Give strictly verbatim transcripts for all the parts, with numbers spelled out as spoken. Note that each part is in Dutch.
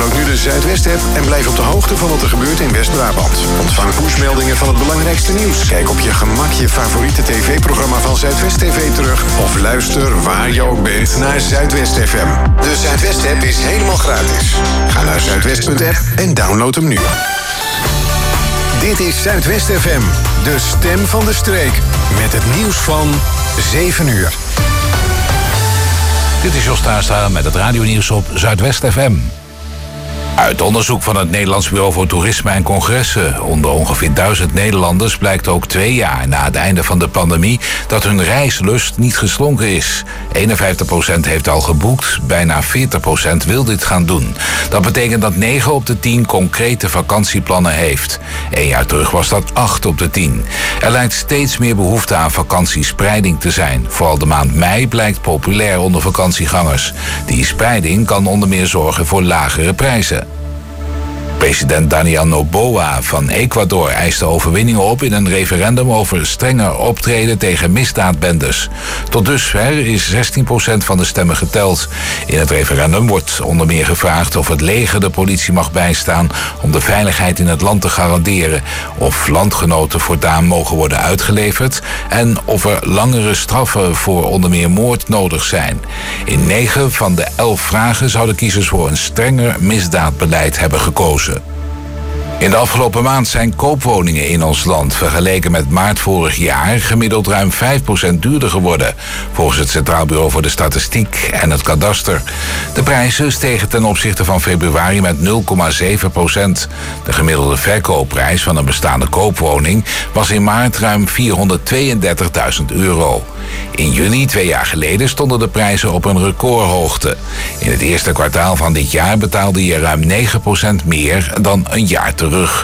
Download nu de Zuidwest-app en blijf op de hoogte van wat er gebeurt in West-Brabant. Ontvang pushmeldingen van het belangrijkste nieuws. Kijk op je gemak je favoriete tv-programma van Zuidwest T V terug. Of luister waar je ook bent naar Zuidwest F M. De Zuidwest-app is helemaal gratis. Ga naar zuidwest punt app en download hem nu. Dit is Zuidwest F M, de stem van de streek. Met het nieuws van zeven uur. Dit is Jos Taarstra met het radionieuws op Zuidwest F M. Uit onderzoek van het Nederlands Bureau voor Toerisme en Congressen onder ongeveer duizend Nederlanders blijkt ook twee jaar na het einde van de pandemie dat hun reislust niet geslonken is. eenenvijftig procent heeft al geboekt, bijna veertig procent wil dit gaan doen. Dat betekent dat negen op de tien concrete vakantieplannen heeft. Een jaar terug was dat acht op de tien. Er lijkt steeds meer behoefte aan vakantiespreiding te zijn. Vooral de maand mei blijkt populair onder vakantiegangers. Die spreiding kan onder meer zorgen voor lagere prijzen. President Daniel Noboa van Ecuador eiste overwinningen op in een referendum over strenger optreden tegen misdaadbendes. Tot dusver is zestien procent van de stemmen geteld. In het referendum wordt onder meer gevraagd of het leger de politie mag bijstaan om de veiligheid in het land te garanderen, of landgenoten voortaan mogen worden uitgeleverd en of er langere straffen voor onder meer moord nodig zijn. In negen van de elf vragen zouden kiezers voor een strenger misdaadbeleid hebben gekozen. In de afgelopen maand zijn koopwoningen in ons land vergeleken met maart vorig jaar gemiddeld ruim vijf procent duurder geworden, volgens het Centraal Bureau voor de Statistiek en het Kadaster. De prijzen stegen ten opzichte van februari met nul komma zeven procent. De gemiddelde verkoopprijs van een bestaande koopwoning was in maart ruim vierhonderdtweeëndertigduizend euro. In juni, twee jaar geleden, stonden de prijzen op een recordhoogte. In het eerste kwartaal van dit jaar betaalde je ruim negen procent meer dan een jaar terug.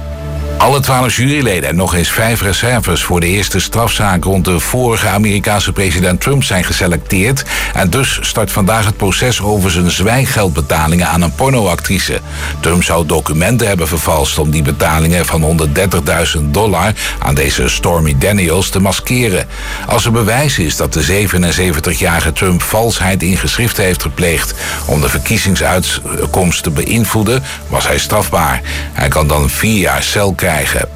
Alle twaalf juryleden en nog eens vijf reserves voor de eerste strafzaak rond de vorige Amerikaanse president Trump zijn geselecteerd. En dus start vandaag het proces over zijn zwijggeldbetalingen aan een pornoactrice. Trump zou documenten hebben vervalst om die betalingen van honderddertigduizend dollar aan deze Stormy Daniels te maskeren. Als er bewijs is dat de zevenenzeventigjarige Trump valsheid in geschriften heeft gepleegd om de verkiezingsuitkomst te beïnvloeden, was hij strafbaar. Hij kan dan vier jaar cel krijgen.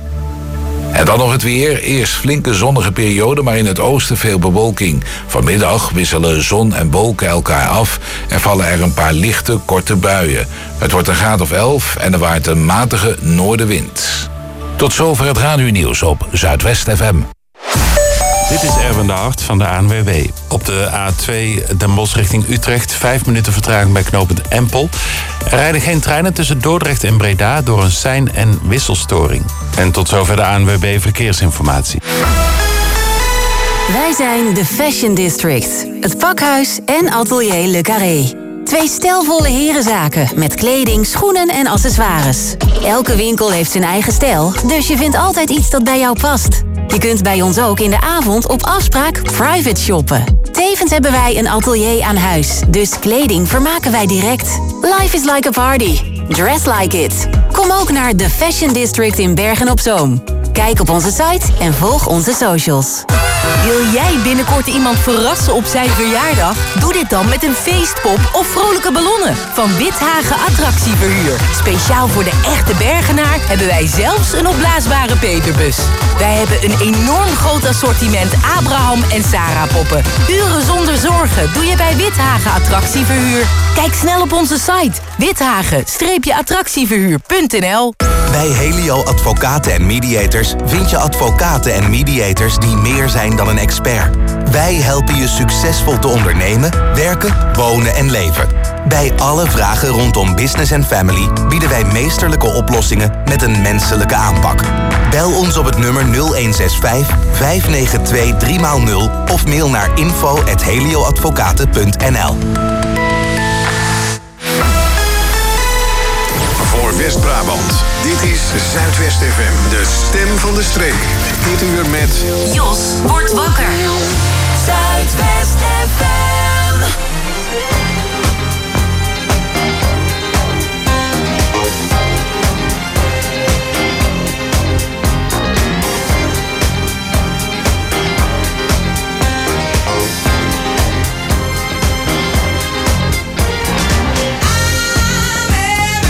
En dan nog het weer. Eerst flinke zonnige periode, maar in het oosten veel bewolking. Vanmiddag wisselen zon en wolken elkaar af en vallen er een paar lichte, korte buien. Het wordt een graad of elf en er waait een matige noordenwind. Tot zover het radionieuws op Zuidwest F M. Dit is Erwin de Hart van de A N W B. Op de A twee Den Bosch richting Utrecht. Vijf minuten vertraging bij knooppunt Empel. Er rijden geen treinen tussen Dordrecht en Breda door een sein- en wisselstoring. En tot zover de A N W B Verkeersinformatie. Wij zijn de Fashion District. Het pakhuis en atelier Le Carré. Twee stijlvolle herenzaken met kleding, schoenen en accessoires. Elke winkel heeft zijn eigen stijl, dus je vindt altijd iets dat bij jou past. Je kunt bij ons ook in de avond op afspraak private shoppen. Tevens hebben wij een atelier aan huis, dus kleding vermaken wij direct. Life is like a party. Dress like it. Kom ook naar The Fashion District in Bergen-op-Zoom. Kijk op onze site en volg onze socials. Wil jij binnenkort iemand verrassen op zijn verjaardag? Doe dit dan met een feestpop of vrolijke ballonnen van Withagen Attractieverhuur. Speciaal voor de echte Bergenaar hebben wij zelfs een opblaasbare peperbus. Wij hebben een enorm groot assortiment Abraham en Sarah poppen. Uren zonder zorgen doe je bij Withagen Attractieverhuur. Kijk snel op onze site withagen attractieverhuur punt n l. Bij Helio Advocaten en Mediators vind je advocaten en mediators die meer zijn dan een expert. Wij helpen je succesvol te ondernemen, werken, wonen en leven. Bij alle vragen rondom business en family bieden wij meesterlijke oplossingen met een menselijke aanpak. Bel ons op het nummer nul een zes vijf, vijf negen twee, drie nul of mail naar info at helioadvocaten punt n l. Voor West-Brabant. Dit is Zuidwest F M, de stem van de streek. Dit uur met Jos wordt wakker. Zuidwest F M. I'm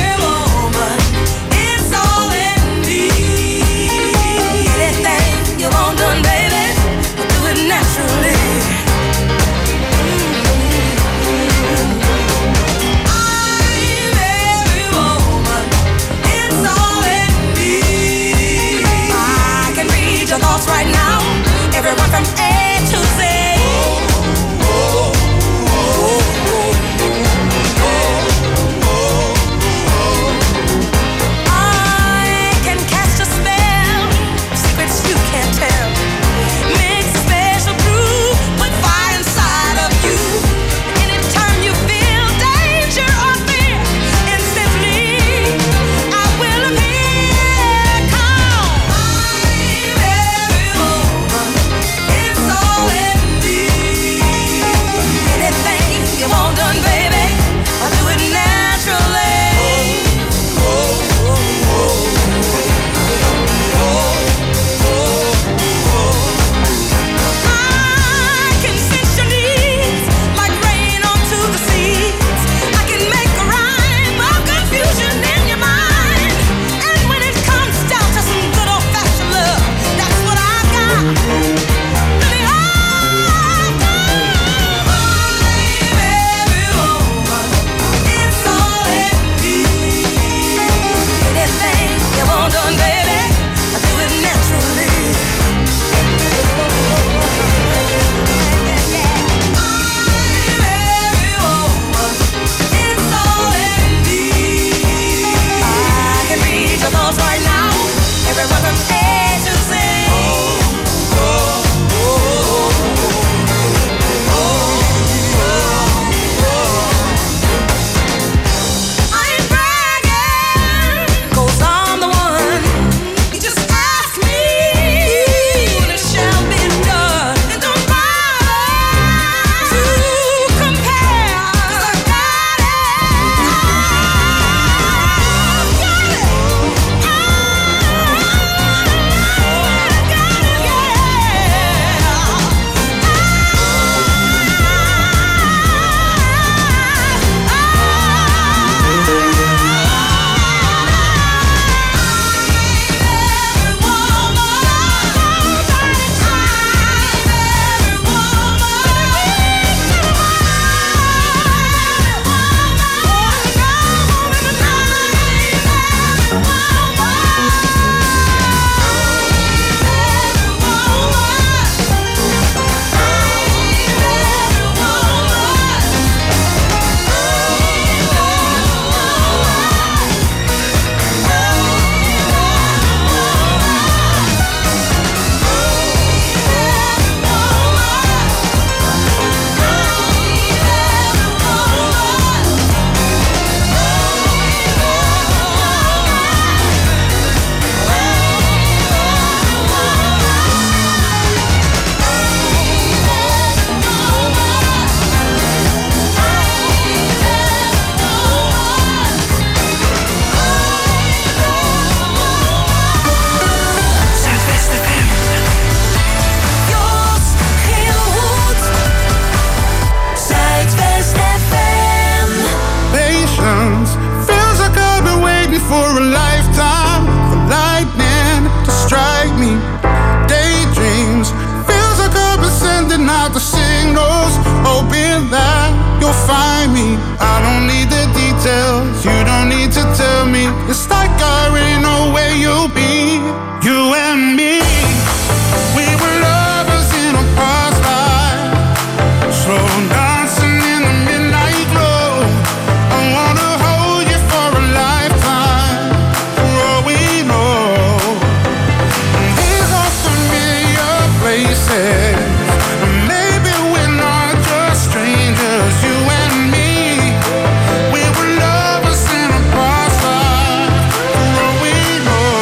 It's like I already know where you'll be. You and me, we were lovers in a past life, slow dancing in the midnight glow. I wanna hold you for a lifetime, for all we know. These are familiar places, maybe we're not just strangers. You and me, we were lovers in a past life, for all we know.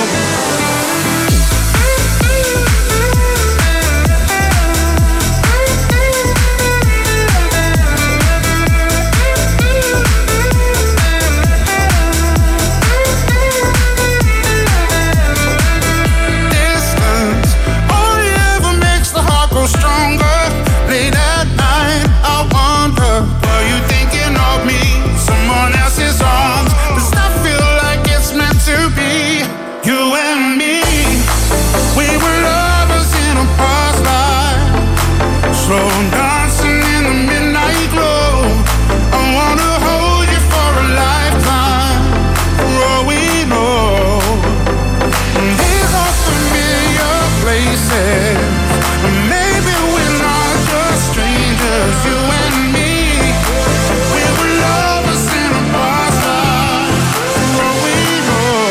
Distance only ever makes the heart grow stronger. Late at night, I wonder, were you thinking of me? Someone else's arms. Does that feel like it's meant to be? You and me, we were lovers in a past life, slow dancing in the midnight glow. I wanna hold you for a lifetime, for all we know. These are familiar places, maybe we're not just strangers. You and me, we were lovers in a past life, for all we know.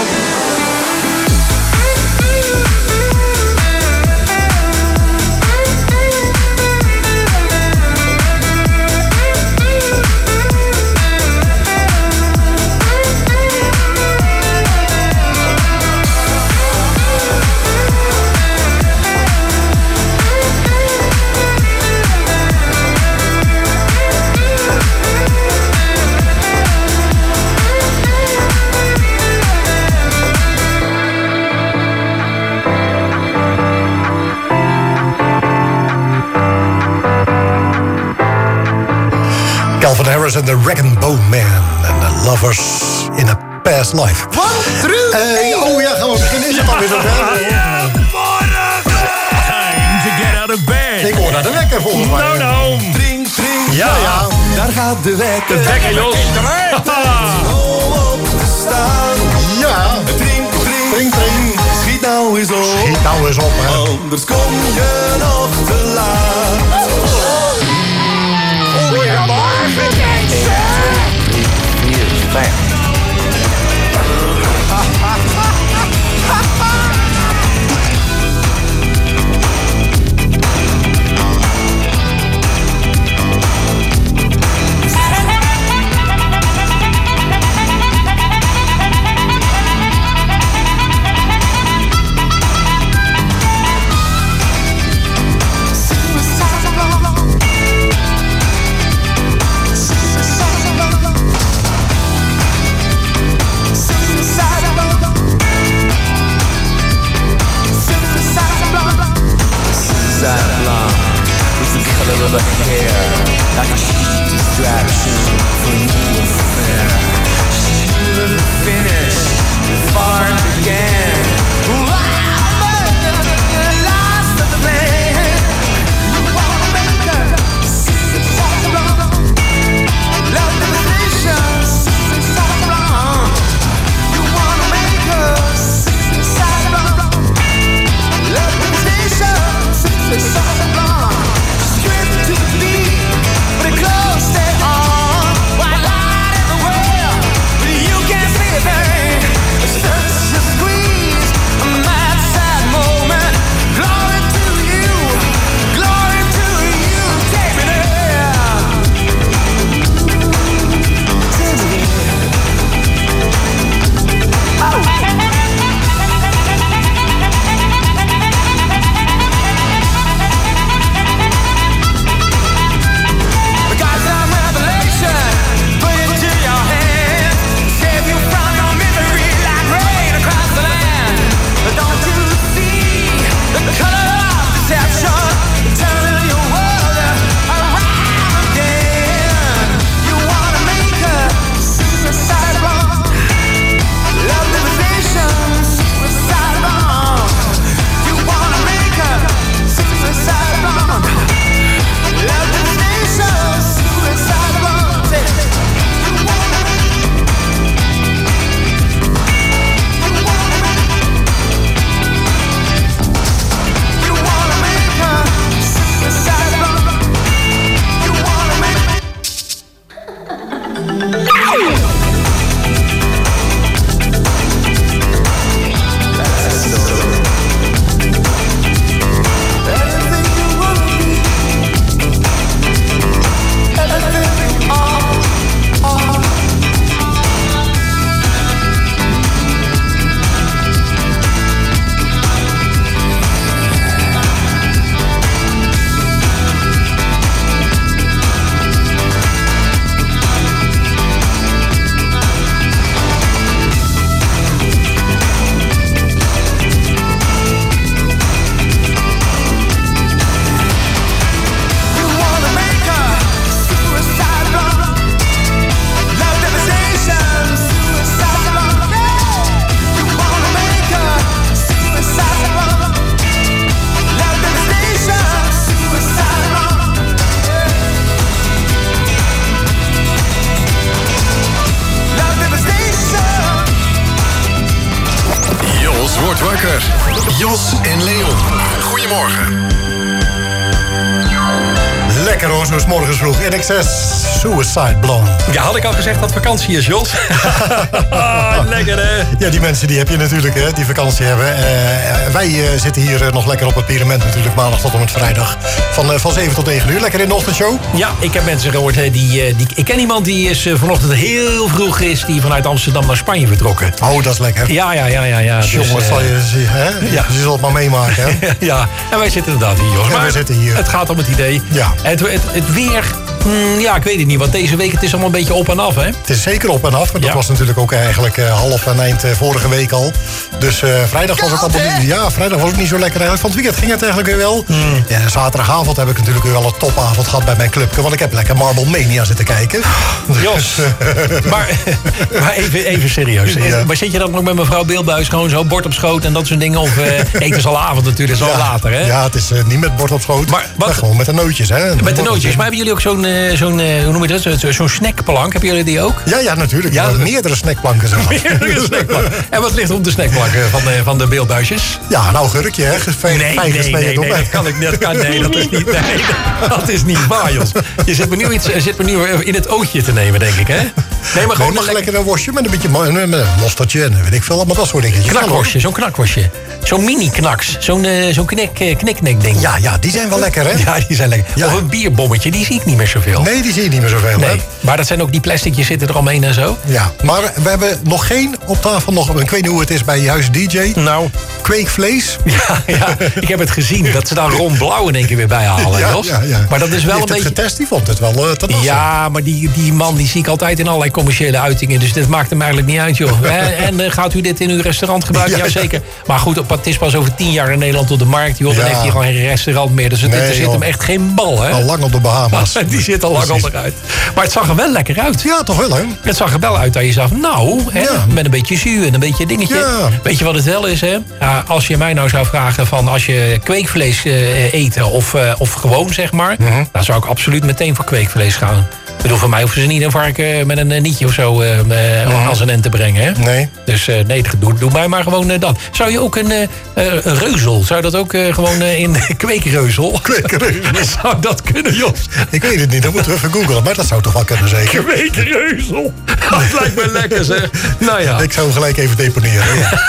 Calvin Harris en de Rag and Bone Man en de Lovers in a Past Life. One, two, Hey, oh ja, gaan we beginnen. Is het alweer zover? Time to get out of bed. Ik hoor naar de wekker volgens mij. No, no. Trink, trink, Ja, ja. daar gaat de wekker. De wekker los. Oh, op te staan. Ja. Trink, trink, Trink, trink. schiet nou eens op. Schiet nou eens op, hè. Anders kom je nog te laat. Goedemorgen, mensen. vier, vijf. wordt wakker. Jos en Leon. Goedemorgen. Lekker hoor, zo 's morgens vroeg. In excess, Suicide Blonde. Ja, had ik al gezegd dat vakantie is, Jos? Lekker, hè? Ja, die mensen die heb je natuurlijk, hè, die vakantie hebben. Uh, wij uh, zitten hier uh, nog lekker op het Pyramid natuurlijk, maandag tot en met vrijdag. Van, uh, van zeven tot negen uur. Lekker in de ochtendshow. Ja, ik heb mensen gehoord, hè, die, uh, die... Ik ken iemand die is uh, vanochtend heel vroeg is... die vanuit Amsterdam naar Spanje vertrokken. Oh, dat is lekker. Ja, ja, ja, ja. ja. Jongen, dus, uh, zal je, hè? Ja. Je zal het maar meemaken, hè? Ja, en wij zitten inderdaad hier, Jos. Ja, maar wij zitten hier. Het gaat om het idee. Ja. Het, het, het weer... Mm, ja, ik weet het niet, want deze week het is allemaal een beetje op en af, hè? Het is zeker op en af, maar dat ja. was natuurlijk ook eigenlijk uh, half en eind uh, vorige week al. Dus uh, vrijdag was het allemaal niet, ja, vrijdag was het niet zo lekker eigenlijk. Van het weekend ging het eigenlijk weer wel. Mm. Ja, zaterdagavond heb ik natuurlijk weer wel een topavond gehad bij mijn clubje, want ik heb lekker Marble Mania zitten kijken. Jos, maar, maar even, even serieus. Ja. Maar zit je dan nog met mevrouw Beeldbuis gewoon zo bord op schoot en dat soort dingen? Of uh, eten is al avond natuurlijk, is al ja, later, hè? Ja, het is uh, niet met bord op schoot, maar, wat, maar gewoon met de nootjes, hè? Met de nootjes, maar hebben jullie ook zo'n, uh, zo'n uh, hoe noem je dat, zo, zo'n snackplank? Hebben jullie die ook? Ja, ja, natuurlijk. Ja, meerdere snackplanken. Zeg maar. Meerdere snackplanken. En wat ligt op de snackplanken van de, van de Beeldbuisjes? Ja, een augurkje, hè? Fijn, nee, fijn nee, nee, nee, dat kan ik dat kan, nee, dat is niet, nee, dat is niet waar, Jos. Je zit me nu, iets, zit me nu in het ootje te nemen, denk ik, hè? Nee, maar gewoon nee, maar lekker een worstje met een beetje met een mosterdje en weet ik veel, allemaal dat soort dingen. Knakworstje, zo'n knakworstje. Zo'n mini-knaks. Zo'n uh, zo'n knik, uh, knik-nek ding. Ja, ja, die zijn wel lekker, hè? Ja, die zijn lekker. Ja. Of een bierbommetje, die zie ik niet meer zoveel. Nee, die zie je niet meer zoveel, nee. hè? Maar dat zijn ook die plasticjes zitten er omheen en zo. Ja, maar we hebben nog geen op tafel, nog, ik weet niet hoe het is bij Huis D J. Nou. Kweekvlees. Ja, ja, ik heb het gezien. Dat ze daar Ron Blauw in één keer weer bij halen, ja, Jos. Ja, ja. Maar dat is wel die een beetje... het getest, die vond het wel uh, te nassen. Ja, maar die, die man die zie ik altijd in allerlei commerciële uitingen. Dus dat maakt hem eigenlijk niet uit, joh. En uh, gaat u dit in uw restaurant gebruiken? Ja, Jazeker. Maar goed, het is pas over tien jaar in Nederland op de markt, joh. Dan ja. heeft hij gewoon geen restaurant meer. Dus het nee, zit hem echt geen bal, hè? Al lang op de Bahama's. Die zit al lang Precies. onderuit. Maar het zag er wel lekker uit. Ja, toch wel, hè? Het zag er wel uit dat je zag, nou, hè, ja. met een beetje zuur en een beetje dingetje. Ja. Weet je wat het wel is, hè? Ja, als je mij nou zou vragen van als je kweekvlees uh, eten of, uh, of gewoon, zeg maar, mm-hmm. dan zou ik absoluut meteen voor kweekvlees gaan. Ik bedoel, voor mij hoeven ze niet een varken met een nietje of zo uh, mm-hmm. als een end te brengen, hè? Nee. Dus uh, nee, doe, doe mij maar gewoon uh, dat. Zou je ook een, uh, een reuzel, zou dat ook uh, gewoon uh, in kweekreuzel? Kweekreuzel. Zou dat kunnen, Jos? Ik weet het niet, dan moeten we even googlen, maar dat zou toch wel kunnen, zeker? Kweekreuzel. Dat lijkt me lekker, zeg. Nou ja. Ik zou hem gelijk even deponeren, ja.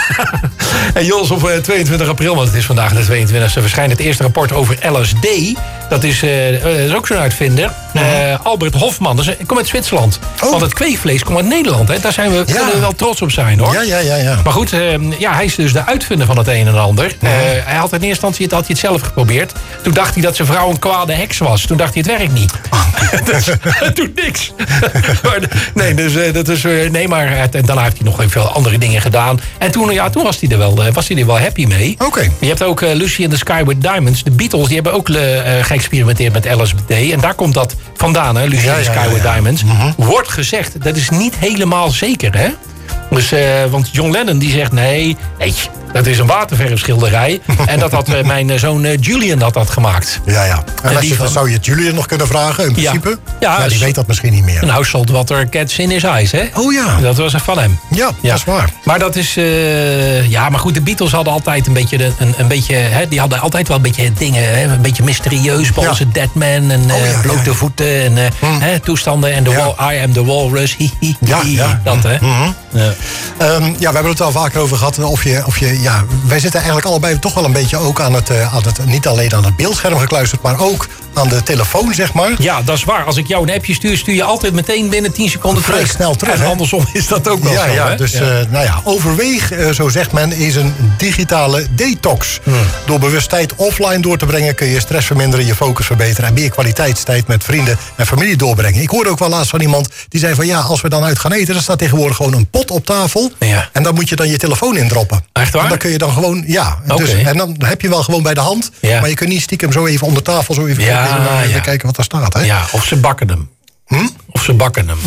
En Jos, op tweeëntwintig april, want het is vandaag de tweeëntwintigste... verschijnt het eerste rapport over L S D. Dat is, uh, dat is ook zo'n uitvinder. Uh, Albert Hofman, dat is, komt uit Zwitserland. Oh. Want het kweekvlees komt uit Nederland. Hè? Daar zijn we, ja. kunnen we wel trots op zijn, hoor. Ja, ja, ja, ja. Maar goed, uh, ja, hij is dus de uitvinder van het een en ander. Uh, hij had in eerste instantie het, had hij het zelf geprobeerd. Toen dacht hij dat zijn vrouw een kwade heks was. Toen dacht hij, het werkt niet. dus, het doet niks. maar, nee, dus, uh, dat is, uh, nee, maar het, en daarna heeft hij nog even veel andere dingen gedaan. En toen, ja, toen was hij er wel, uh, was hij er wel happy mee. Oké. Okay. Je hebt ook uh, Lucy and the Sky with Diamonds. De Beatles, die hebben ook uh, geëxperimenteerd met L S D. En daar komt dat vandaan, hè, Lucy ja, and the Sky ja, ja, with ja. Diamonds. Mm-hmm. Wordt gezegd, dat is niet helemaal zeker, hè? Dus, uh, want John Lennon die zegt, nee, nee, dat is een waterverfschilderij. En dat had uh, mijn zoon uh, Julian had dat gemaakt. Ja, ja. En, en als je, van... zou je Julian nog kunnen vragen, in principe? Ja, ja, ja die weet dat misschien niet meer. Nou, salt water cats in his eyes, hè? Oh ja. Dat was van hem. Ja, ja. dat is waar. Maar dat is, uh, ja, maar goed, de Beatles hadden altijd een beetje, een, een beetje, hè, die hadden altijd wel een beetje dingen, hè, een beetje mysterieus, Boze ja. Deadman en uh, oh, ja, blote ja, ja. voeten en uh, mm. hè, toestanden en the ja. wall, I am the walrus, hi, hi, hi, ja, ja. dat, hè? Mm-hmm. Ja. Um, ja, we hebben het al vaker over gehad. Of je, of je, ja, wij zitten eigenlijk allebei toch wel een beetje ook aan het, uh, aan het, niet alleen aan het beeldscherm gekluisterd, maar ook aan de telefoon, zeg maar. Ja, dat is waar. Als ik jou een appje stuur, stuur je altijd meteen binnen tien seconden Vrij terug. snel terug. En andersom is dat ook wel ja, zo, ja, hè? Dus, ja. Uh, nou ja, overweeg, uh, zo zegt men, is een digitale detox. Hmm. Door bewust tijd offline door te brengen kun je stress verminderen, je focus verbeteren en meer kwaliteitstijd met vrienden en familie doorbrengen. Ik hoorde ook wel laatst van iemand die zei van ja, als we dan uit gaan eten, dan staat tegenwoordig gewoon een pot op tafel. Ja. En dan moet je dan je telefoon indroppen. Echt waar? En dan kun je dan gewoon, ja. Okay. Dus, en dan heb je wel gewoon bij de hand, ja. maar je kunt niet stiekem zo even onder tafel zo even, ja, even, even ja. kijken wat daar staat. Hè? Ja, of ze bakken hem. Hm? Of ze bakken hem.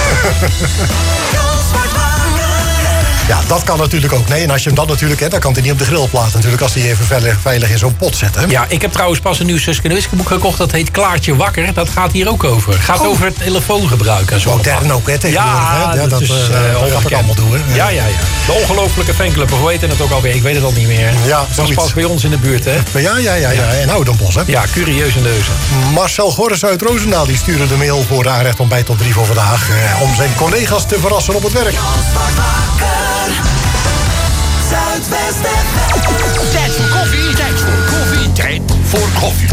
Ja, dat kan natuurlijk ook. Nee, en als je hem dan natuurlijk, hè, dan kan hij niet op de grillplaat natuurlijk, als hij even veilig, veilig in zo'n pot zet. Hè? Ja, ik heb trouwens pas een nieuw Suske en Wiske boek gekocht. Dat heet Klaartje Wakker. Dat gaat hier ook over. Het gaat oh. over het telefoongebruik en zo. Modern ook, hè, tegenwoordig. Ja, hè? Ja, dat, dat, is, uh, uh, dat gaat ook allemaal doen. Hè? Ja, ja, ja. De ongelofelijke fanclub, hoe heet het ook alweer? Ik weet het al niet meer. Ja, dat was pas bij ons in de buurt, hè? Ja, ja, ja, ja. En Oudenbos, hè? Ja, curieuze neuzen. Marcel Gorres uit Roosendaal die stuurde de mail voor de aanrecht ontbijt tot drie voor vandaag. Eh, om zijn collega's te verrassen op het werk. Tijd voor koffie, tijd voor koffie, tijd voor koffie.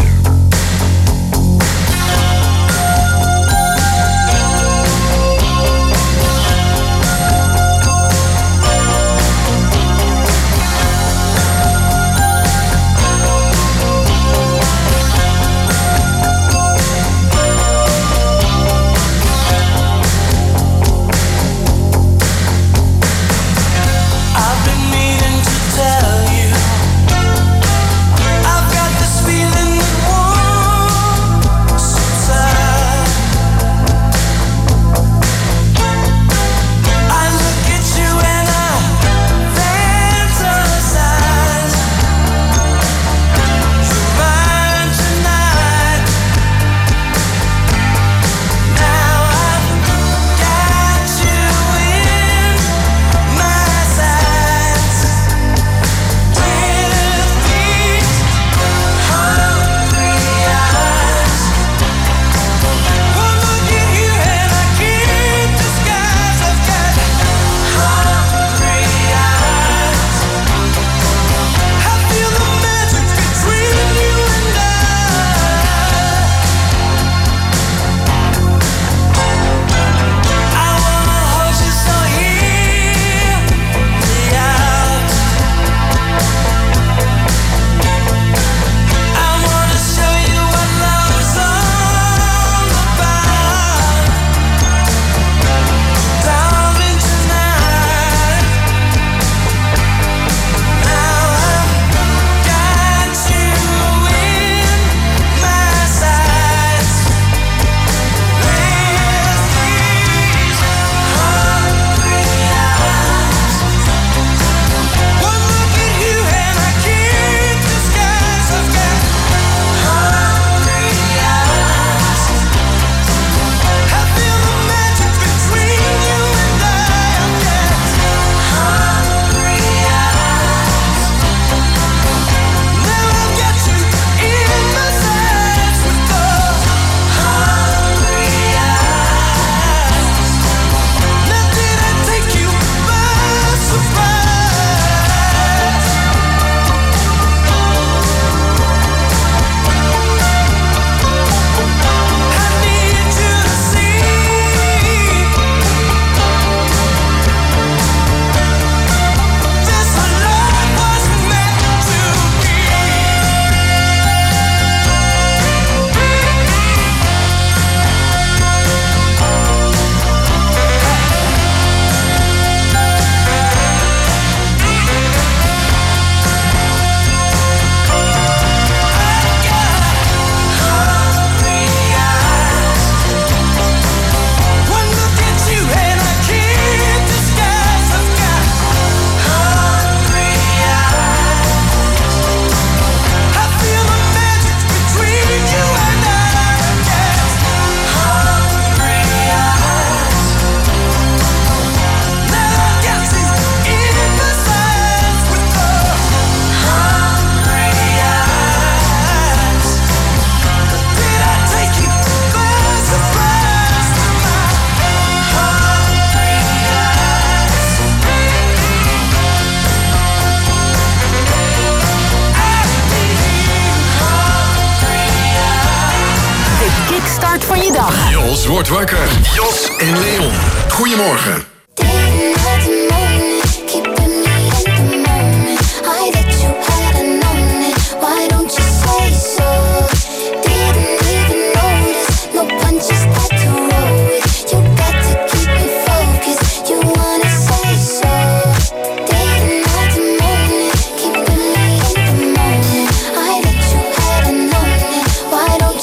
Jos wordt wakker. Jos en Leon. Goedemorgen.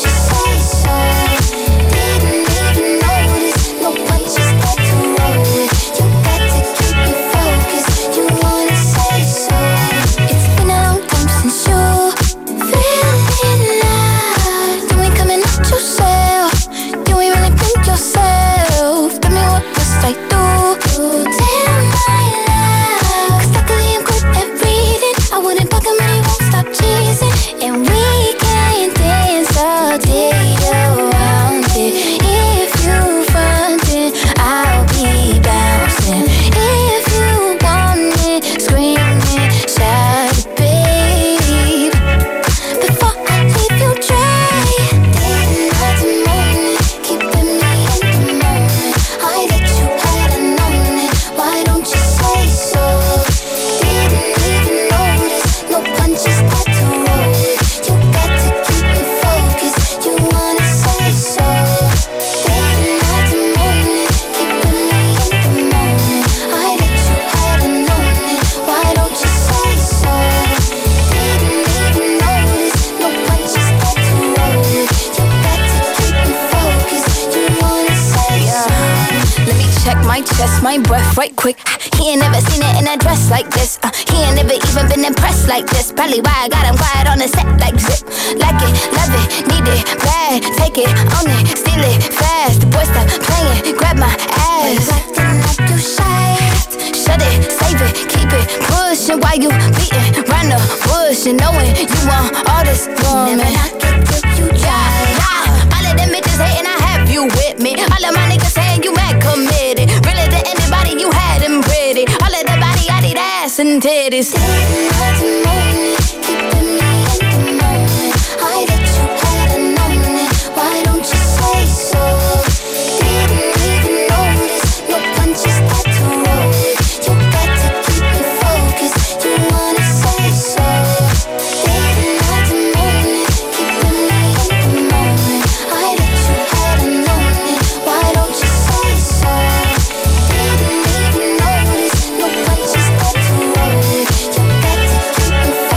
Just got to roll with my breath right quick. He ain't never seen it in a dress like this. Uh, he ain't never even been impressed like this. Probably why I got him quiet on the set like zip. Like it, love it, need it, bad. Take it, own it, steal it, fast. The boy stop playing, grab my ass. Acting like you shy. Shut it, save it, keep it pushing while you beating round the bush and knowing you want all this woman. Never knock it till you try. Yeah, all of them bitches hating, I have you with me. All of my niggas saying you mad committed. Really to anybody you had them pretty. All of the body, I need ass and titties. Keeping me in the moment. I bet you had known it. Why don't you say so? Didn't even notice. No punches that to roll it. You got to keep it focused. You wanna say so? Didn't have to moan it. Keeping me in the moment. I bet you had known it. Why don't you say so? Didn't even notice. No punches that to roll it. You got to keep it focused.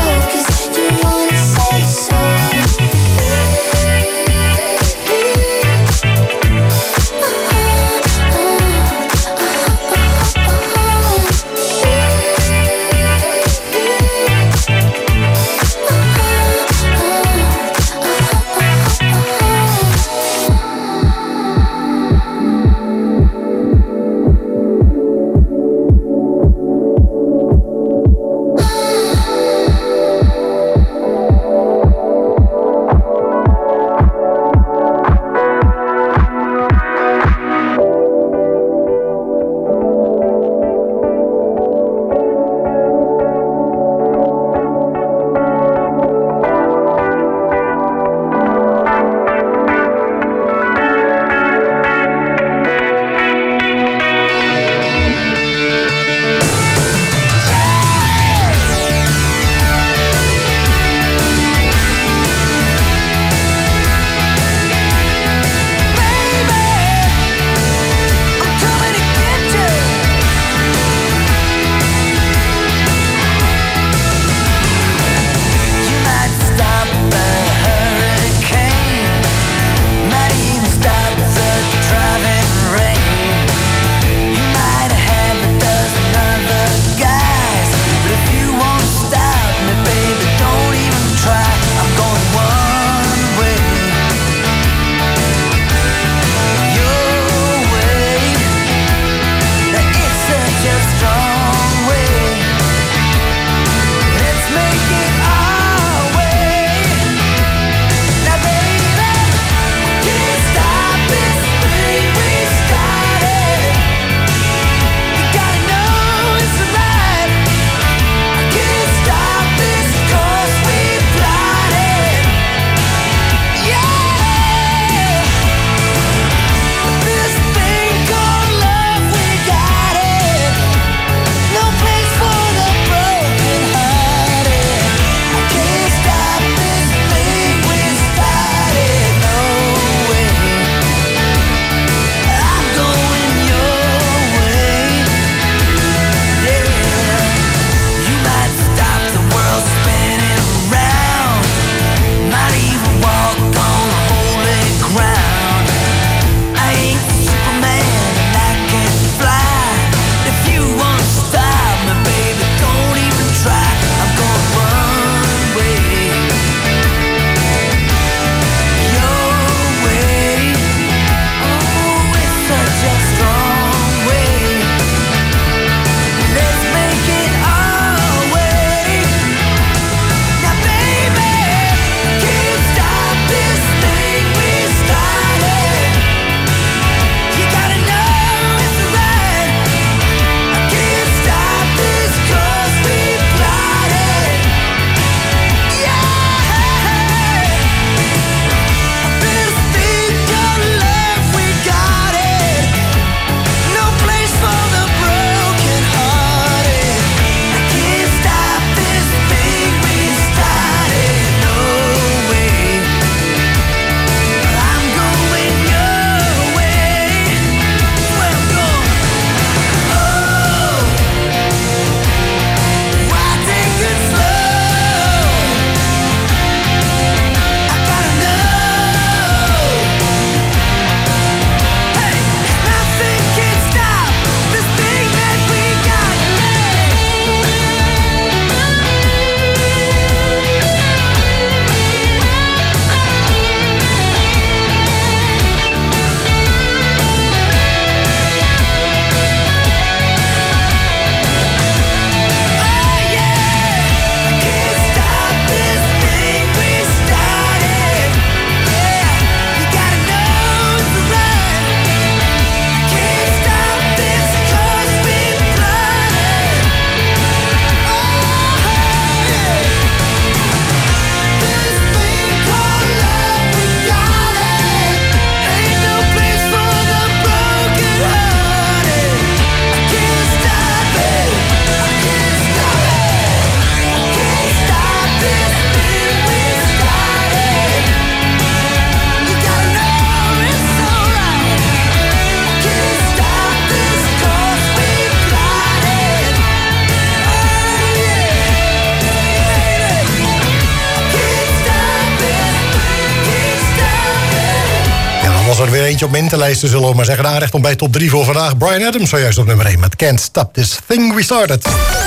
er weer eentje op mijn interlijsten, zullen we maar zeggen. Aanrecht om bij top drie voor vandaag. Bryan Adams zojuist op nummer één met Can't Stop This Thing We Started.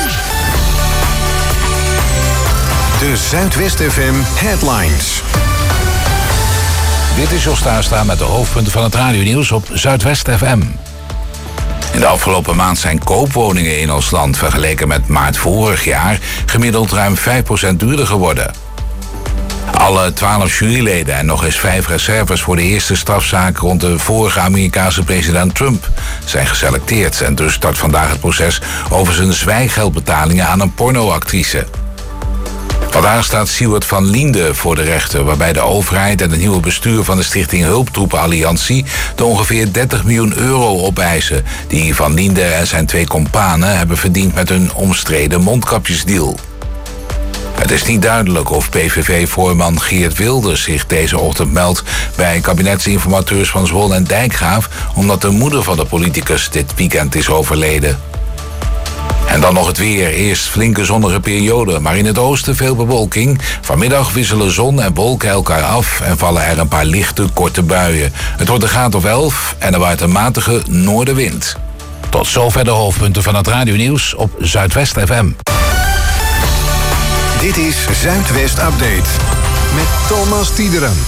De Zuidwest F M Headlines. Dit is Jos Tuinstra met de hoofdpunten van het radionieuws op Zuidwest F M. In de afgelopen maand zijn koopwoningen in ons land vergeleken met maart vorig jaar gemiddeld ruim vijf procent duurder geworden. Alle twaalf juryleden en nog eens vijf reserves voor de eerste strafzaak rond de vorige Amerikaanse president Trump zijn geselecteerd. En dus start vandaag het proces over zijn zwijggeldbetalingen aan een pornoactrice. Vandaag staat Siewert van Liende voor de rechter, waarbij de overheid en het nieuwe bestuur van de Stichting Hulptroepenalliantie de ongeveer dertig miljoen euro opeisen die Van Liende en zijn twee kompanen hebben verdiend met hun omstreden mondkapjesdeal. Het is niet duidelijk of P V V-voorman Geert Wilders zich deze ochtend meldt bij kabinetsinformateurs van Zwol en Dijkgraaf, omdat de moeder van de politicus dit weekend is overleden. En dan nog het weer. Eerst flinke zonnige periode, maar in het oosten veel bewolking. Vanmiddag wisselen zon en wolken elkaar af en vallen er een paar lichte, korte buien. Het wordt een graad of elf en er waait een matige noordenwind. Tot zover de hoofdpunten van het radionieuws op Zuidwest F M. Dit is Zuidwest Update met Thomas Tiederen.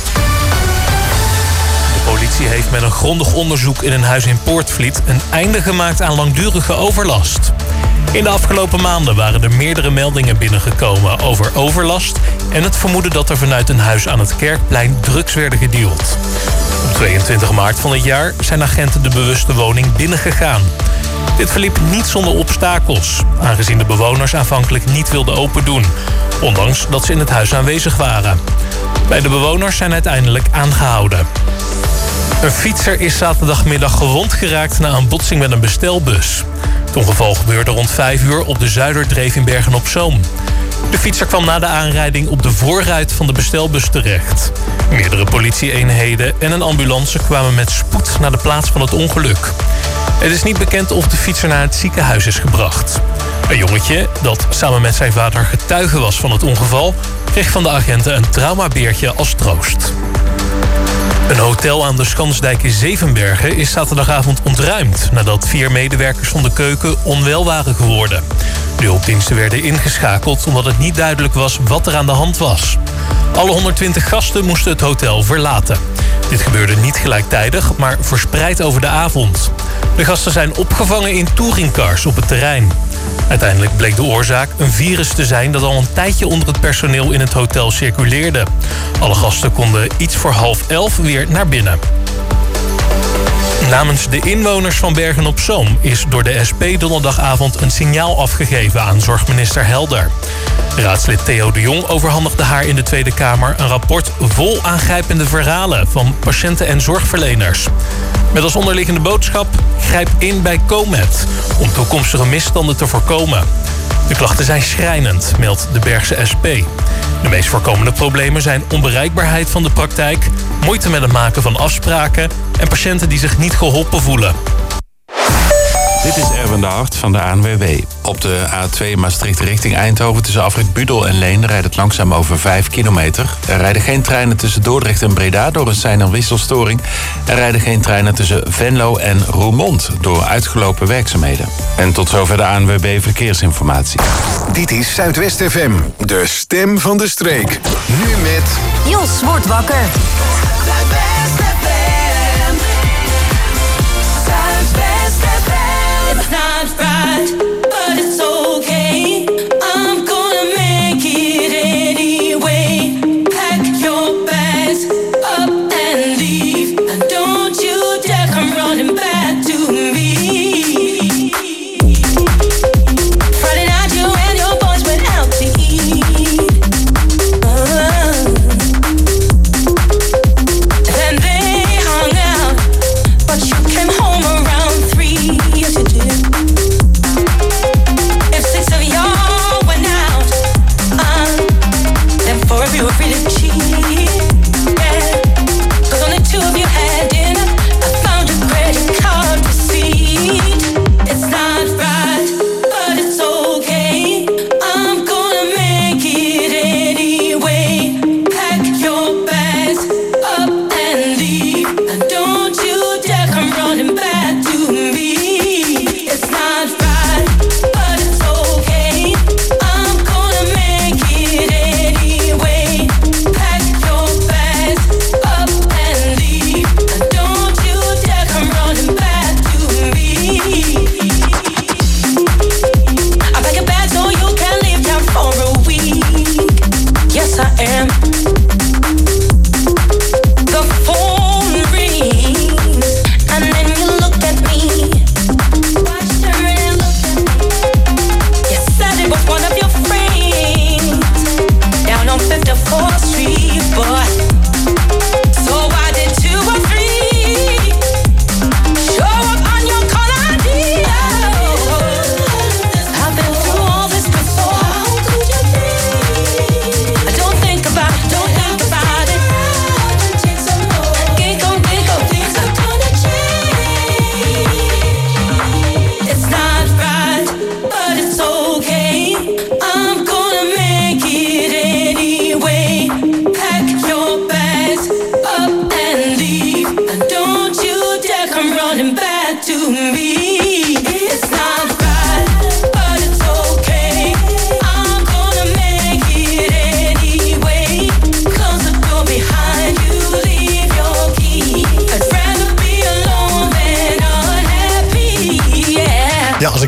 De politie heeft met een grondig onderzoek in een huis in Poortvliet een einde gemaakt aan langdurige overlast. In de afgelopen maanden waren er meerdere meldingen binnengekomen over overlast en het vermoeden dat er vanuit een huis aan het Kerkplein drugs werden gedeeld. Op tweeëntwintig maart van dit jaar zijn agenten de bewuste woning binnengegaan. Dit verliep niet zonder obstakels, aangezien de bewoners aanvankelijk niet wilden opendoen, ondanks dat ze in het huis aanwezig waren. Bij de bewoners zijn uiteindelijk aangehouden. Een fietser is zaterdagmiddag gewond geraakt na een botsing met een bestelbus. Het ongeval gebeurde rond vijf uur op de Zuiderdreef in Bergen-op-Zoom. De fietser kwam na de aanrijding op de voorruit van de bestelbus terecht. Meerdere politieeenheden en een ambulance kwamen met spoed naar de plaats van het ongeluk. Het is niet bekend of de fietser naar het ziekenhuis is gebracht. Een jongetje, dat samen met zijn vader getuige was van het ongeval, kreeg van de agenten een traumabeertje als troost. Een hotel aan de Skansdijk in Zevenbergen is zaterdagavond ontruimd nadat vier medewerkers van de keuken onwel waren geworden. De hulpdiensten werden ingeschakeld omdat het niet duidelijk was wat er aan de hand was. Alle honderdtwintig gasten moesten het hotel verlaten. Dit gebeurde niet gelijktijdig, maar verspreid over de avond. De gasten zijn opgevangen in touringcars op het terrein. Uiteindelijk bleek de oorzaak een virus te zijn dat al een tijdje onder het personeel in het hotel circuleerde. Alle gasten konden iets voor half elf weer naar binnen. Namens de inwoners van Bergen-op-Zoom is door de S P donderdagavond een signaal afgegeven aan zorgminister Helder. Raadslid Theo de Jong overhandigde haar in de Tweede Kamer een rapport vol aangrijpende verhalen van patiënten en zorgverleners. Met als onderliggende boodschap: grijp in bij Comet om toekomstige misstanden te voorkomen. De klachten zijn schrijnend, meldt de Bergse S P. De meest voorkomende problemen zijn onbereikbaarheid van de praktijk, moeite met het maken van afspraken en patiënten die zich niet geholpen voelen. Dit is Erwin de Hart van de A N W B. Op de A twee Maastricht richting Eindhoven tussen afrit Budel en Leen rijdt het langzaam over vijf kilometer. Er rijden geen treinen tussen Dordrecht en Breda door een sein- en wisselstoring. Er rijden geen treinen tussen Venlo en Roermond door uitgelopen werkzaamheden. En tot zover de A N W B Verkeersinformatie. Dit is Zuidwest F M, de stem van de streek. Nu met Jos wordt wakker. It's not right, but it's okay. I'm gonna make it anyway. Pack your bags up and leave. And don't you dare come running back to me. Friday night you and your boys went out to eat. Uh, then they hung out, but you came home around three. Yes you did.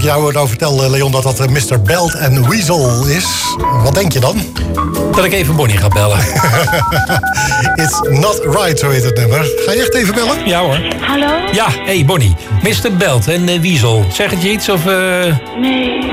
ik jou nou vertel, Leon, dat dat uh, mister Belt en Weasel is, wat denk je dan? Dat ik even Bonnie ga bellen. It's not right, zo heet het nummer. Ga je echt even bellen? Ja hoor. Hallo? Ja, hey Bonnie. mister Belt en uh, Weasel. Zeg het je iets of... Uh... Nee.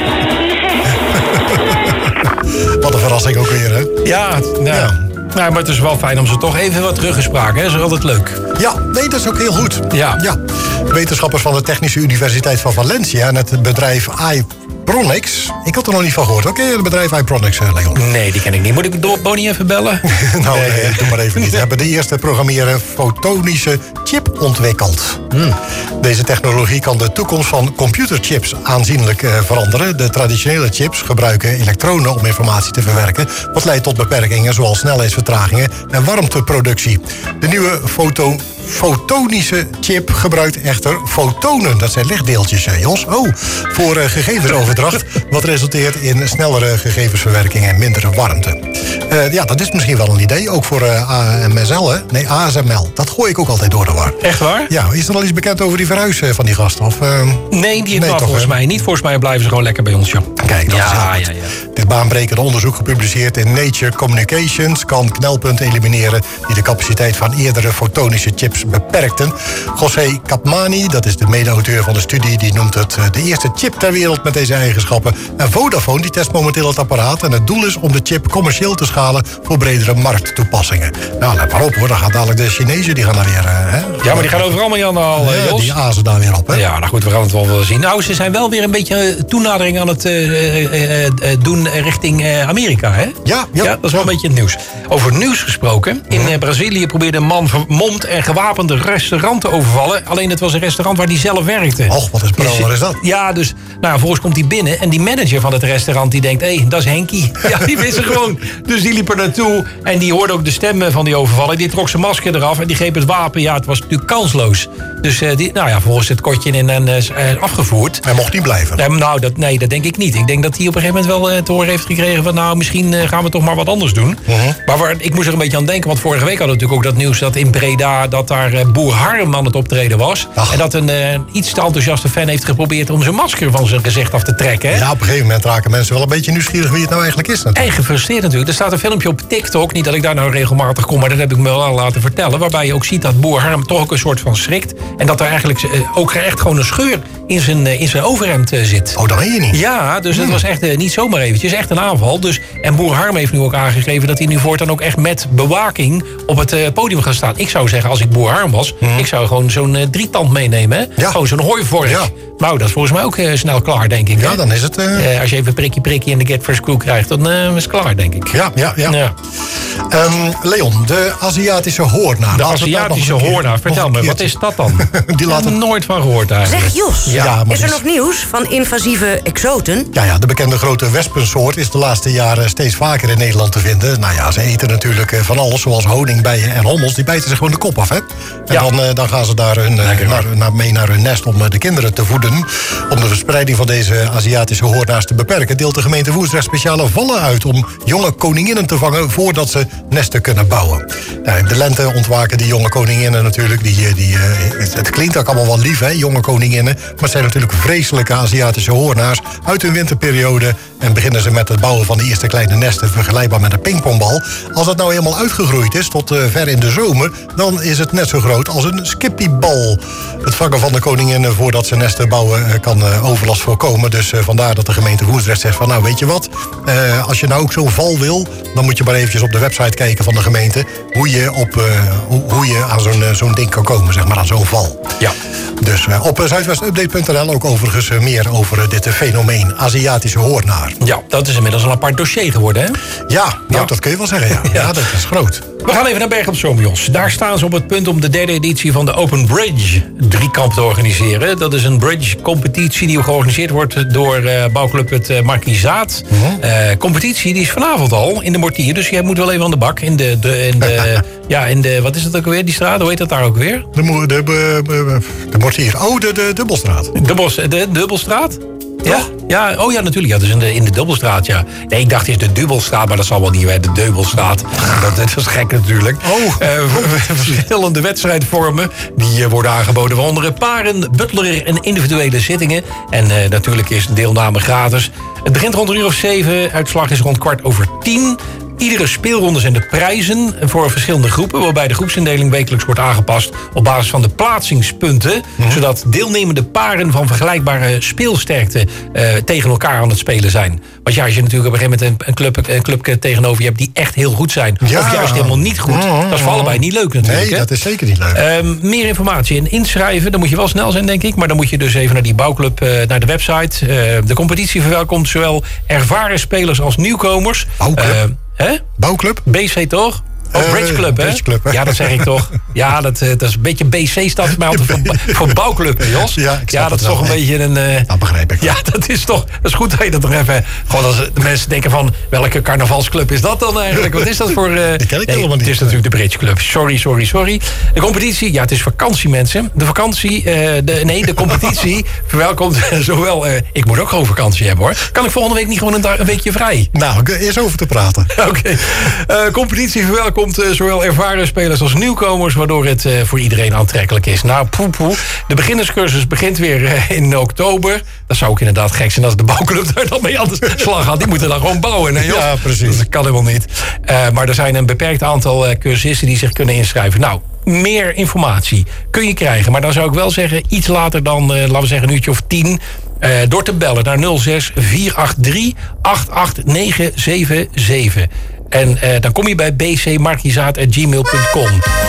Wat een verrassing ook weer, hè? Ja, nou, ja. Nou, maar het is wel fijn om ze toch even wat teruggespraken. Hè? Dat is altijd leuk. Ja, nee, dat is ook heel goed. Ja. ja. Wetenschappers van de Technische Universiteit van Valencia en het bedrijf iPronix. Ik had er nog niet van gehoord. Oké, okay, het bedrijf iPronix, Leon. Nee, die ken ik niet. Moet ik door Bonnie even bellen? nou, nee, nee, doe maar even niet. We hebben de eerste programmeren fotonische chip ontwikkeld. Hmm. Deze technologie kan de toekomst van computerchips aanzienlijk uh, veranderen. De traditionele chips gebruiken elektronen om informatie te verwerken, wat leidt tot beperkingen zoals snelheidsvertragingen en warmteproductie. De nieuwe foto fotonische chip gebruikt echter fotonen. Dat zijn lichtdeeltjes, Jos. Oh, voor uh, gegevensoverdracht, wat resulteert in snellere gegevensverwerking en mindere warmte. Uh, ja, dat is misschien wel een idee, ook voor uh, A M S L, hè? Nee, A S M L. Dat gooi ik ook altijd door de war. Echt waar? Ja, is er al iets bekend over die verhuizen van die gasten? Of, uh... Nee, die nee, toch, volgens mij niet. Volgens mij blijven ze gewoon lekker bij ons, joh. Kijk, dat ja, is heel goed. Ja, ja. Dit baanbrekende onderzoek, gepubliceerd in Nature Communications, kan knelpunten elimineren die de capaciteit van eerdere fotonische chips beperkten. José Capmani, dat is de mede-auteur van de studie, die noemt het de eerste chip ter wereld met deze eigenschappen. En Vodafone die test momenteel het apparaat en het doel is om de chip commerciëel te schalen voor bredere markttoepassingen. Nou, let maar op hoor, dan gaan dadelijk de Chinezen, die gaan daar weer... Uh, hè? Ja, maar die gaan overal mee aan de hal, ja, Jos. die azen daar weer op, hè? Ja, nou goed, we gaan het wel zien. Nou, ze zijn wel weer een beetje toenadering aan het uh, uh, uh, doen richting uh, Amerika, hè? Ja, ja. ja, dat is wel een beetje het nieuws. Over nieuws gesproken. In uh, Brazilië probeerde een man vermomd en gewapend een restaurant te overvallen. Alleen het was een restaurant waar hij zelf werkte. Och, wat is dus, is dat? Ja, dus nou, vervolgens komt hij binnen en die manager van het restaurant die denkt, hé, hey, dat is Henkie. Ja, die wist er gewoon. Dus die liep er naartoe en die hoorde ook de stem van die overvaller. Die trok zijn masker eraf en die greep het wapen. Ja, het was natuurlijk kansloos. Dus uh, die, nou ja, vervolgens het kotje in en uh, afgevoerd. Hij mocht niet blijven. Uh, nou, dat, nee, dat denk ik niet. Ik denk dat hij op een gegeven moment wel uh, te horen heeft gekregen van, nou, misschien uh, gaan we toch maar wat anders doen. Uh-huh. Maar waar, ik moest er een beetje aan denken, want vorige week hadden we natuurlijk ook dat nieuws dat in Breda, dat daar uh, Boer Harm aan het optreden was. Ach. En dat een uh, iets te enthousiaste fan heeft geprobeerd om zijn masker van zijn gezicht af te trekken. Hè? Ja, op een gegeven moment raken mensen wel een beetje nieuwsgierig wie het nou eigenlijk is. Natuurlijk. En gefrustreerd natuurlijk. Er staat een filmpje op TikTok, niet dat ik daar nou regelmatig kom, maar dat heb ik me wel al laten vertellen, waarbij je ook ziet dat Boer Harm toch ook een soort van schrikt. En dat er eigenlijk uh, ook echt gewoon een scheur in zijn, uh, in zijn overhemd uh, zit. Oh, dat weet je niet. Ja, dus het hmm. was echt uh, niet zomaar eventjes, echt een aanval. Dus, en Boer Harm heeft nu ook aangegeven dat hij nu voortaan ook echt met bewaking op het uh, podium gaat staan. Ik zou zeggen, als ik Boer Harm was, hmm. ik zou gewoon zo'n uh, drietand meenemen. Hè? Ja. Gewoon zo'n hooivork. Ja. Nou, dat is volgens mij ook uh, snel klaar, denk ik. Ja, hè? dan is het... Uh... Uh, als je even prikkie prikkie in de Get First Crew krijgt, dan uh, is het klaar, denk ik. Ja, ja, ja. ja. Um, Leon, de Aziatische hoornaar. De Aziatische hoornaar, vertel me, wat is dat dan? Die laat er nooit van gehoord eigenlijk. Zeg Jos, ja, ja, is er nog nieuws van invasieve exoten? Ja, ja, de bekende grote wespensoort is de laatste jaren steeds vaker in Nederland te vinden. Nou ja, ze eten natuurlijk van alles, zoals honing, bijen en hommels. Die bijten zich gewoon de kop af, hè? En ja. dan, dan gaan ze daar hun, naar, naar, mee naar hun nest om de kinderen te voeden. Om de verspreiding van deze Aziatische hoornaars te beperken, deelt de gemeente Woensdrecht speciale vallen uit om jonge koninginnen te vangen voordat ze nesten kunnen bouwen. Nou, in de lente ontwaken die jonge koninginnen natuurlijk. Die, die, het, het klinkt ook allemaal wel lief, hè, jonge koninginnen. Maar het zijn natuurlijk vreselijke Aziatische hoornaars uit hun winterperiode. En beginnen ze met het bouwen van de eerste kleine nesten, vergelijkbaar met een pingpongbal. Als dat nou helemaal uitgegroeid is tot uh, ver in de zomer, dan is het net zo groot als een skippiebal. Het vangen van de koninginnen voordat ze nesten bouwen uh, kan uh, overlast voorkomen. Dus uh, vandaar dat de gemeente Woensdrecht zegt van, nou weet je wat, uh, als je nou ook zo'n val wil, dan moet je maar eventjes op de website kijken van de gemeente hoe je, op, uh, hoe, hoe je aan zo'n, uh, zo'n ding kan komen, zeg maar, aan zo'n val. Ja. Dus uh, op uh, zuidwestupdate punt n l ook overigens uh, meer over uh, dit uh, fenomeen Aziatische hoornaar. Ja, dat is inmiddels een apart dossier geworden, hè? Ja, nou, ja. dat kun je wel zeggen, ja. ja. Ja, dat is groot. We gaan even naar Berg op Zoom, Jos. Daar staan ze op het punt om de derde editie van de Open Bridge driekamp te organiseren. Dat is een bridge-competitie die georganiseerd wordt door uh, bouwclub het uh, Markizaat. Uh-huh. Uh, competitie die is vanavond al in de Mortier, dus jij moet wel even aan de bak. In de, de, in de, ja, in de, wat is het ook alweer, die straat? Hoe heet dat daar ook weer? De, de, de, de Mortier. Oh, de, de Dubbelstraat. De, bos, de Dubbelstraat? Ja, ja, oh ja, natuurlijk. Ja, dus in de, in de dubbelstraat, ja. Nee, ik dacht eerst de dubbelstraat, maar dat zal wel niet bij de dubbelstraat. Dat, dat is gek natuurlijk. Oh. Uh, verschillende wedstrijdvormen die uh, worden aangeboden. Waaronder paren, butler en individuele zittingen. En uh, natuurlijk is de deelname gratis. Het begint rond een uur of zeven. Uitslag is rond kwart over tien. Iedere speelronde zijn de prijzen voor verschillende groepen, waarbij de groepsindeling wekelijks wordt aangepast op basis van de plaatsingspunten, mm-hmm. zodat deelnemende paren van vergelijkbare speelsterkte uh, tegen elkaar aan het spelen zijn. Want ja, als je natuurlijk op een gegeven moment een, club, een club tegenover je hebt die echt heel goed zijn, ja. of juist helemaal niet goed, mm-hmm. dat is voor allebei niet leuk natuurlijk. Nee, hè? dat is zeker niet leuk. Um, meer informatie en inschrijven, dan moet je wel snel zijn, denk ik, maar dan moet je dus even naar die bouwclub, uh, naar de website. Uh, de competitie verwelkomt zowel ervaren spelers als nieuwkomers. Bouwclub? Uh, Hè? Bouwclub? B C toch? Oh, uh, Bridge Club, hè? Bridge Club, hè? Ja, dat zeg ik toch. Ja, dat, dat is een beetje B C staat voor mij altijd voor, voor bouwclub, hè, Jos? Ja, ik ja dat is toch een beetje een... Uh, dat begrijp ik. Ja, dat is toch... Dat is goed dat je dat nog even... Gewoon als de mensen denken van... Welke carnavalsclub is dat dan eigenlijk? Wat is dat voor... Uh, Die ken ik nee, helemaal niet. Het is natuurlijk de Bridge Club. Sorry, sorry, sorry. De competitie... Ja, het is vakantie, mensen. De vakantie... Uh, de, nee, de competitie verwelkomt zowel... Uh, ik moet ook gewoon vakantie hebben, hoor. Kan ik volgende week niet gewoon een, een weekje vrij? Nou, eerst over te praten. Oké. Okay. Uh, competitie verwelkomt uh, zowel ervaren spelers als nieuwkomers, waardoor het uh, voor iedereen aantrekkelijk is. Nou, poe, poe. De beginnerscursus begint weer uh, in oktober. Dat zou ook inderdaad gek zijn als de bouwclub daar dan mee aan de slag gaat. Die moeten dan gewoon bouwen. Hè, ja, precies. Dat kan helemaal niet. Uh, maar er zijn een beperkt aantal uh, cursisten die zich kunnen inschrijven. Nou, meer informatie kun je krijgen. Maar dan zou ik wel zeggen, iets later dan, uh, laten we zeggen, een uurtje of tien... Uh, door te bellen naar nul zes vier acht drie acht acht negen zeven zeven. En uh, dan kom je bij b c markizaat at gmail punt com.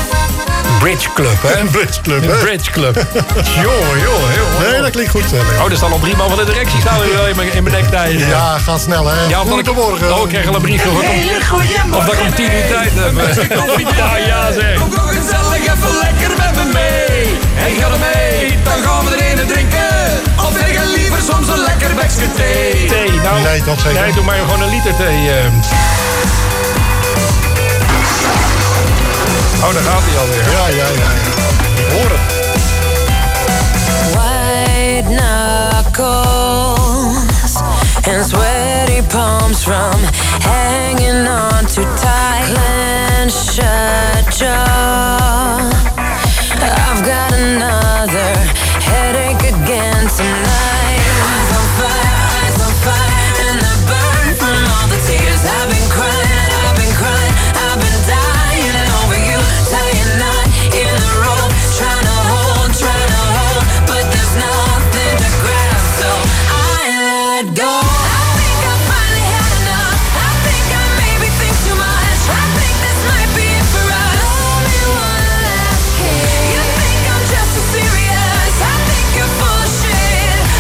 Bridge Club, hè? Bridge Club, hè? Bridge Club. Jongen, jongen, jongen. Nee, dat klinkt goed. Hè? Oh, er staan al drie man van de directie staan er wel in mijn, in mijn nektij. Ja, gaat snel, hè? Ja, of ik, oh, ik krijg al een briefje. Of, of dat ik om tien uur tijd heb. Ja, ja, zeg. Kom toch gezellig even lekker met me mee. Hey, ga er mee, dan gaan we er een drinken. Of wil je liever soms een lekker bekje thee? Thee, nou. Nee, dat zeker. Nee, doe maar gewoon een liter thee. Uh. Oh, daar gaat hij alweer. Ja, ja, ja. Ik hoor het. White knuckles and sweaty palms from hanging on too tight. Clenched shut jaw. I've got another headache again tonight. Eyes on fire, eyes on fire, and the burn from all the tears I've been crying, I've been crying, I've been dying over you, tying knot in the rope, trying to hold, trying to hold, but there's nothing to grab, so I let go. I think I finally had enough. I think I maybe think too much. I think this might be it for us. Only one last kiss. You think I'm just so serious? I think you're full of shit.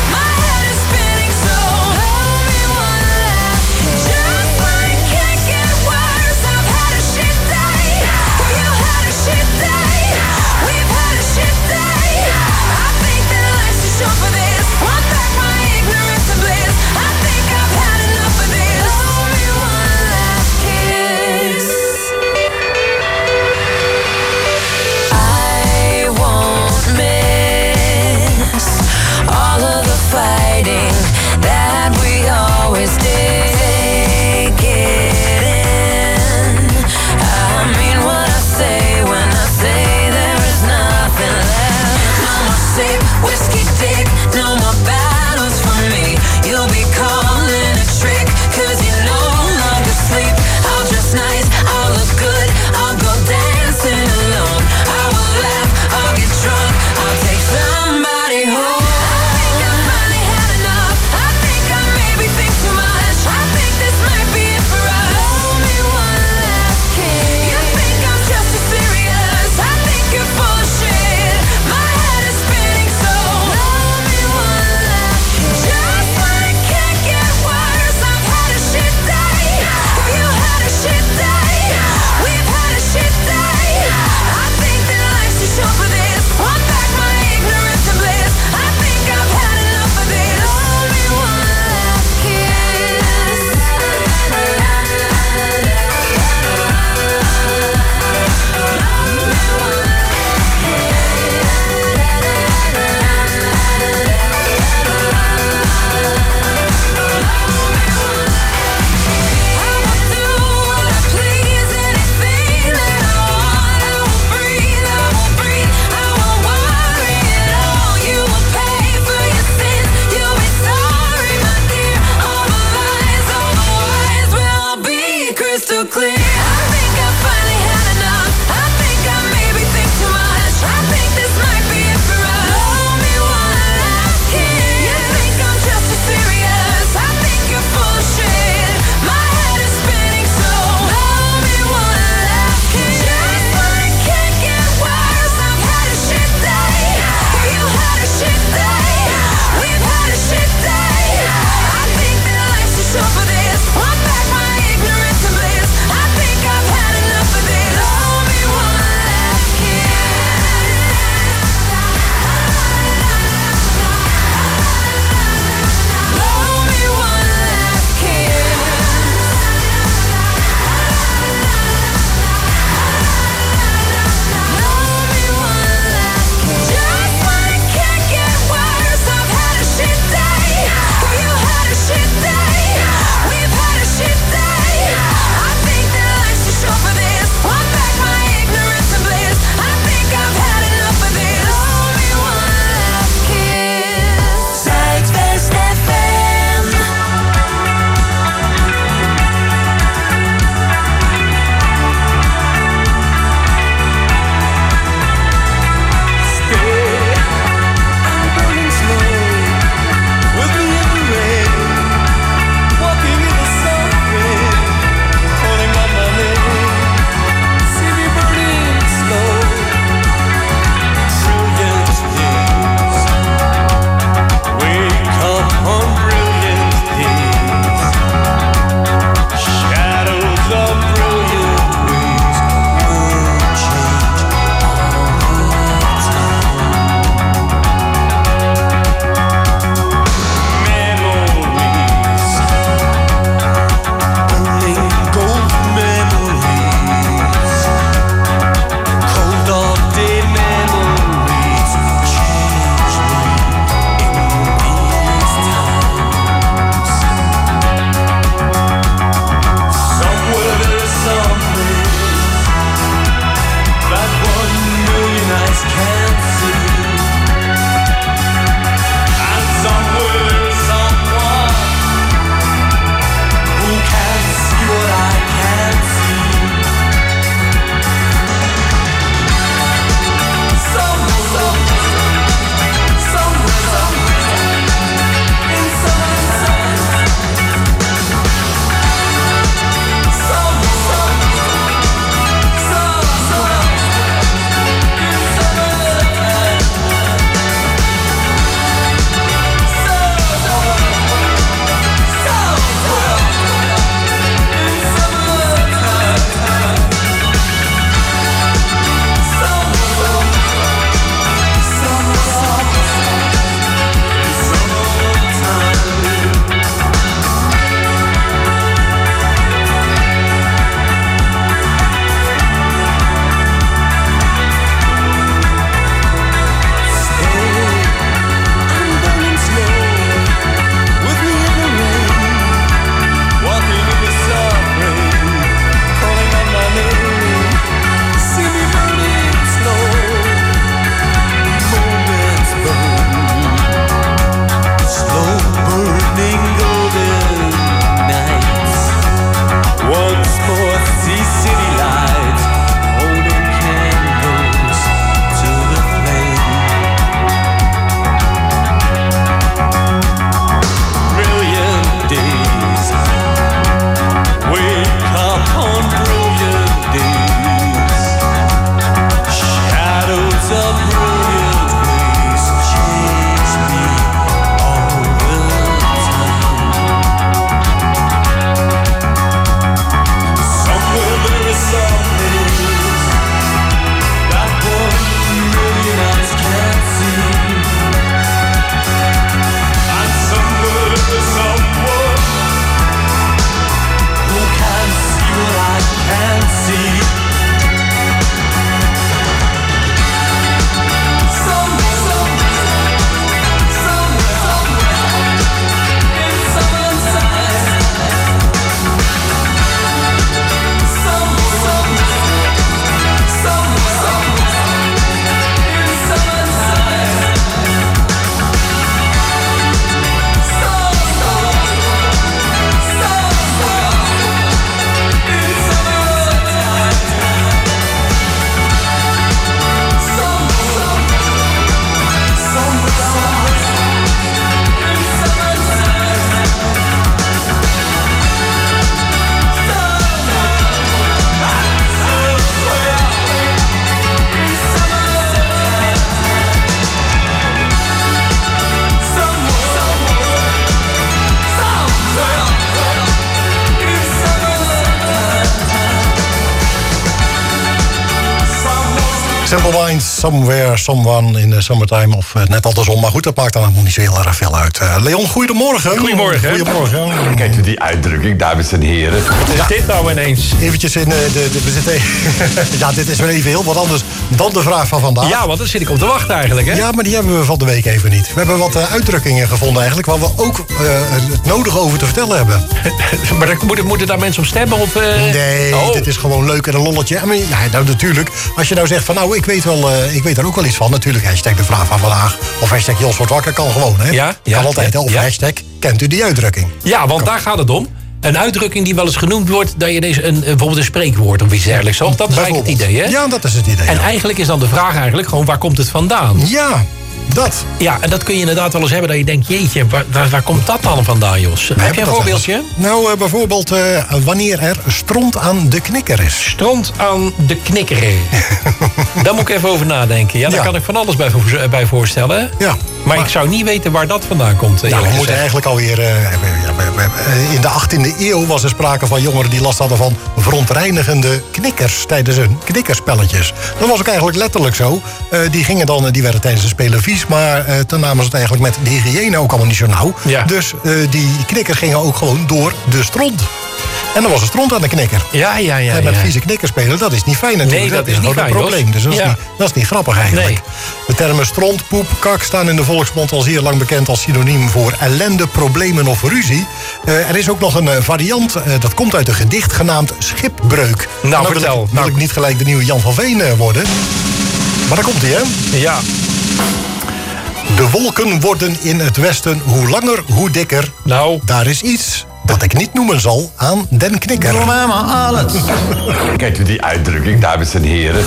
Simple Minds, Somewhere, Someone in the Summertime. Of uh, net andersom, maar goed, dat maakt dan ook niet zo heel erg veel uit. Uh, Leon, goedemorgen. Goedemorgen. Goedemorgen. Kijk u die uitdrukking, dames en heren. Wat is ja. dit nou ineens? Eventjes in uh, de, de... We zitten, ja, dit is weer even heel wat anders dan de vraag van vandaag. Ja, want daar zit ik op te wachten eigenlijk, hè? Ja, maar die hebben we van de week even niet. We hebben wat uh, uitdrukkingen gevonden eigenlijk, waar we ook uh, het nodig over te vertellen hebben. Maar dan moeten, moeten daar mensen op stemmen? Of, uh... Nee, oh. dit is gewoon leuk en een lolletje. I mean, ja, nou natuurlijk, als je nou zegt van nou, ik weet wel, uh, ik weet daar ook wel iets van. Natuurlijk, hashtag de vraag van vandaag. Of hashtag Jos wordt wakker, kan gewoon, hè? Ja, ja, kan altijd, ja, hè? Of ja. hashtag, kent u die uitdrukking? Ja, want daar gaat het om. Een uitdrukking die wel eens genoemd wordt, dat je deze een, bijvoorbeeld een spreekwoord of iets dergelijks. Zo, dat is eigenlijk het idee, hè? Ja, dat is het idee. En ja. eigenlijk is dan de vraag eigenlijk gewoon, waar komt het vandaan? Ja, dat. Ja, en dat kun je inderdaad wel eens hebben dat je denkt, jeetje, waar, waar, waar komt dat dan vandaan, Jos? We Heb je een voorbeeldje? Nou, uh, bijvoorbeeld uh, wanneer er stront aan de knikker is. Stront aan de knikker. Daar moet ik even over nadenken. Ja, daar ja. kan ik van alles bij, bij voorstellen. Ja. Maar, maar ik zou niet weten waar dat vandaan komt. Nou, we gezegd. moeten eigenlijk alweer... Uh, in de achttiende eeuw was er sprake van jongeren die last hadden van verontreinigende knikkers tijdens hun knikkerspelletjes. Dat was ook eigenlijk letterlijk zo. Uh, die gingen dan, die werden tijdens de spelen vies, maar uh, toen namen ze het eigenlijk met de hygiëne ook allemaal niet zo nauw. Ja. Dus uh, die knikkers gingen ook gewoon door de stront. En dan was er stront aan de knikker. Ja, ja, ja. En met ja. vieze knikkers spelen, dat is niet fijn natuurlijk. Nee, dat, dat is niet een fijn, probleem. Dus dat is, ja. niet, dat is niet grappig eigenlijk. Nee. De termen stront, poep, kak staan in de volksmond al zeer lang bekend als synoniem voor ellende, problemen of ruzie. Uh, er is ook nog een uh, variant, uh, dat komt uit een gedicht genaamd Schipbreuk. Nou, nou vertel. Wil ik, nou. wil ik niet gelijk de nieuwe Jan van Veen uh, worden. Maar daar komt hij, hè? Ja. De wolken worden in het westen hoe langer, hoe dikker. Nou. Daar is iets dat ik niet noemen zal aan den knikker. Doe mij maar alles. Kijk u die uitdrukking, dames en heren.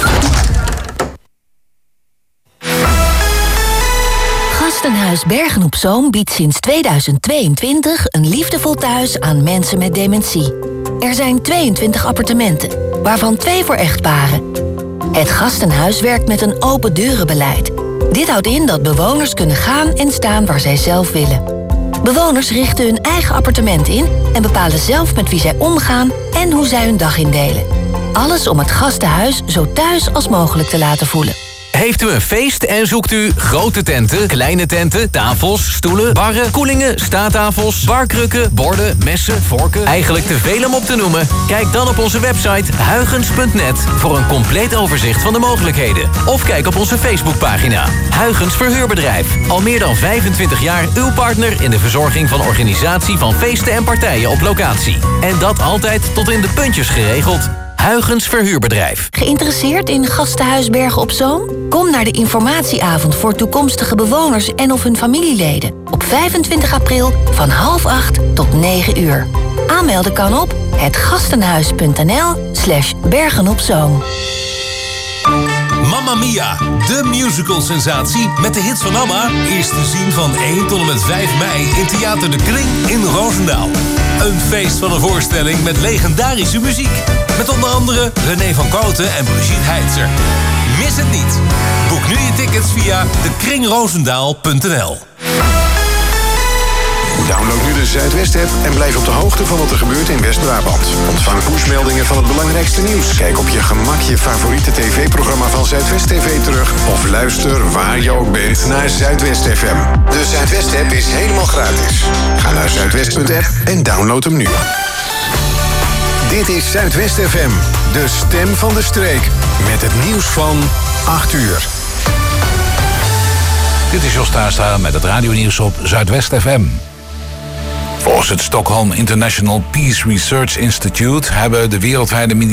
Gastenhuis Bergen op Zoom biedt sinds tweeduizend tweeëntwintig een liefdevol thuis aan mensen met dementie. Er zijn tweeëntwintig appartementen, waarvan twee voor echtparen. Het Gastenhuis werkt met een open deurenbeleid. Dit houdt in dat bewoners kunnen gaan en staan waar zij zelf willen. Bewoners richten hun eigen appartement in en bepalen zelf met wie zij omgaan en hoe zij hun dag indelen. Alles om het gastenhuis zo thuis als mogelijk te laten voelen. Heeft u een feest en zoekt u grote tenten, kleine tenten, tafels, stoelen, barren, koelingen, staattafels, barkrukken, borden, messen, vorken, eigenlijk te veel om op te noemen? Kijk dan op onze website huygens punt net voor een compleet overzicht van de mogelijkheden. Of kijk op onze Facebookpagina. Huygens Verhuurbedrijf. Al meer dan vijfentwintig jaar uw partner in de verzorging van organisatie van feesten en partijen op locatie. En dat altijd tot in de puntjes geregeld. Huygens Verhuurbedrijf. Geïnteresseerd in Gastenhuis Bergen op Zoom? Kom naar de informatieavond voor toekomstige bewoners en of hun familieleden. Op vijfentwintig april van half acht tot negen uur. Aanmelden kan op hetgastenhuis.nl slash bergenopzoom. Mamma Mia, de musical-sensatie met de hits van ABBA... is te zien van één tot en met vijf mei in Theater de Kring in Roosendaal. Een feest van een voorstelling met legendarische muziek. Met onder andere René van Kooten en Brigitte Heitzer. Mis het niet. Boek nu je tickets via de kring roosendaal punt n l. Download nu de Zuidwest-app en blijf op de hoogte van wat er gebeurt in West-Brabant. Ontvang pushmeldingen van het belangrijkste nieuws. Kijk op je gemak je favoriete tv-programma van Zuidwest T V terug. Of luister waar je ook bent naar Zuidwest F M. De Zuidwest-app is helemaal gratis. Ga naar zuidwest punt app en download hem nu. Dit is Zuidwest F M, de stem van de streek. Met het nieuws van acht uur. Dit is Jos Taarstra met het radionieuws op Zuidwest F M. Volgens het Stockholm International Peace Research Institute hebben de wereldwijde